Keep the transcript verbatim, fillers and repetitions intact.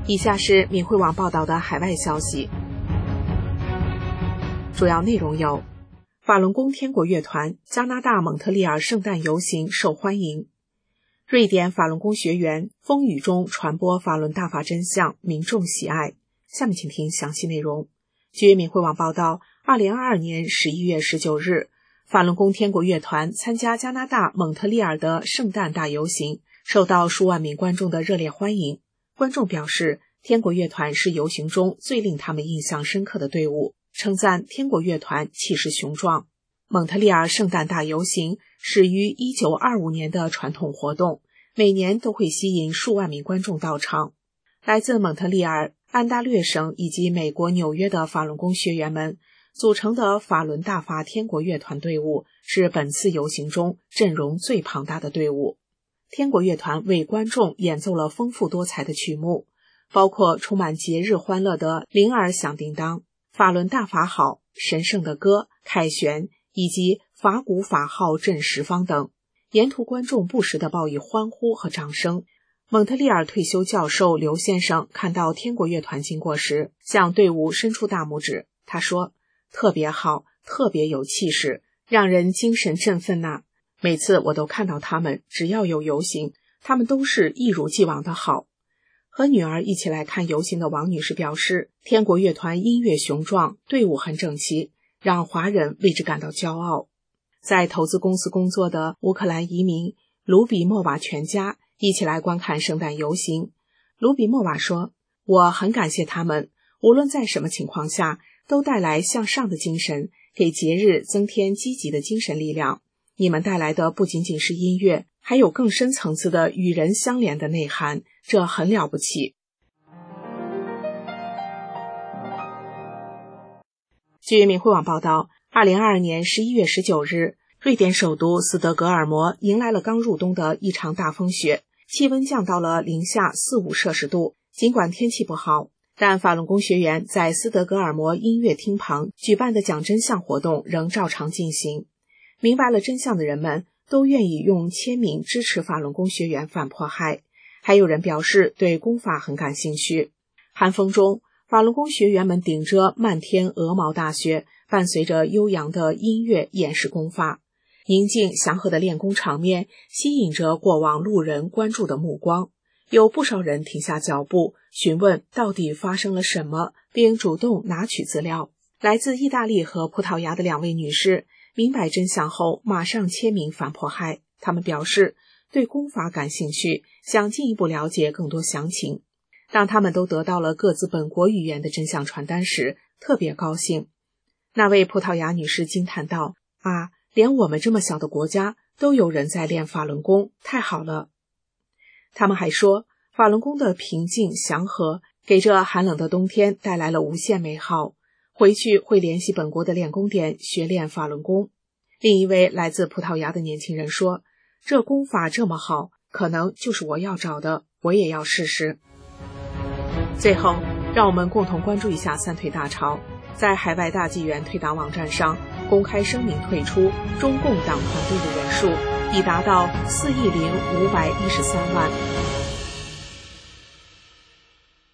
以下是闽汇网报道的海外消息，主要内容有：法轮功天国乐团加拿大蒙特利尔圣诞游行受欢迎；瑞典法轮功学员风雨中传播法轮大法真相，民众喜爱。下面请听详细内容。据闽汇网报道，二零二二年十一月十九日，法轮功天国乐团参加加拿大蒙特利尔的圣诞大游行，受到数万名观众的热烈欢迎。观众表示，天国乐团是游行中最令他们印象深刻的队伍，称赞天国乐团气势雄壮。蒙特利尔圣诞大游行始于一九二五年的传统活动，每年都会吸引数万名观众到场。来自蒙特利尔、安大略省以及美国纽约的法轮功学员们组成的法轮大法天国乐团队伍是本次游行中阵容最庞大的队伍。天国乐团为观众演奏了丰富多彩的曲目，包括充满节日欢乐的铃儿响叮当、法轮大法好、神圣的歌、凯旋以及法鼓法号震十方等。沿途观众不时地报以欢呼和掌声。蒙特利尔退休教授刘先生看到天国乐团经过时，向队伍伸出大拇指。他说：特别好，特别有气势，让人精神振奋呐！每次我都看到他们，只要有游行，他们都是一如既往的好。和女儿一起来看游行的王女士表示，天国乐团音乐雄壮，队伍很整齐，让华人为之感到骄傲。在投资公司工作的乌克兰移民卢比莫瓦全家一起来观看圣诞游行。卢比莫瓦说：我很感谢他们，无论在什么情况下，都带来向上的精神，给节日增添积极的精神力量。你们带来的不仅仅是音乐，还有更深层次的与人相连的内涵，这很了不起。据闽汇网报道，二零二二年十一月十九日，瑞典首都斯德哥尔摩迎来了刚入冬的一场大风雪，气温降到了零下四五摄氏度。尽管天气不好，但法轮功学员在斯德哥尔摩音乐厅旁举办的讲真相活动仍照常进行。明白了真相的人们都愿意用签名支持法轮功学员反迫害，还有人表示对功法很感兴趣。寒风中，法轮功学员们顶着漫天鹅毛大雪，伴随着悠扬的音乐演示功法。宁静祥和的练功场面吸引着过往路人关注的目光，有不少人停下脚步，询问到底发生了什么，并主动拿取资料。来自意大利和葡萄牙的两位女士明白真相后，马上签名反迫害。他们表示对功法感兴趣，想进一步了解更多详情。当他们都得到了各自本国语言的真相传单时，特别高兴。那位葡萄牙女士惊叹道：啊，连我们这么小的国家都有人在练法轮功，太好了。他们还说，法轮功的平静祥和给这寒冷的冬天带来了无限美好，回去会联系本国的练功点学练法轮功。另一位来自葡萄牙的年轻人说，这功法这么好，可能就是我要找的，我也要试试。最后，让我们共同关注一下三退大潮。在海外大纪元退党网站上公开声明退出中共党团队的人数已达到四亿零五百一十三万。